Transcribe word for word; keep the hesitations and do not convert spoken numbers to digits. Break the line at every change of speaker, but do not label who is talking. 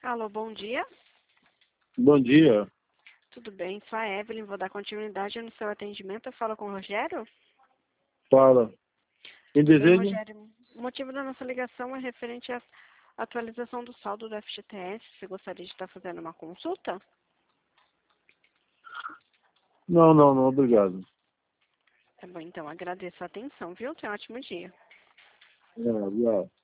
Alô, bom dia.
Bom dia.
Tudo bem? Sou a Evelyn, vou dar continuidade no seu atendimento. Eu falo com o Rogério?
Fala. Quem
Tudo bem,
deseja?
Rogério? O motivo da nossa ligação é referente à atualização do saldo do F G T S. Você gostaria de estar fazendo uma consulta?
Não, não, não, obrigado.
Tá bom, então agradeço a atenção, viu? Tenha um ótimo dia.
É, obrigado.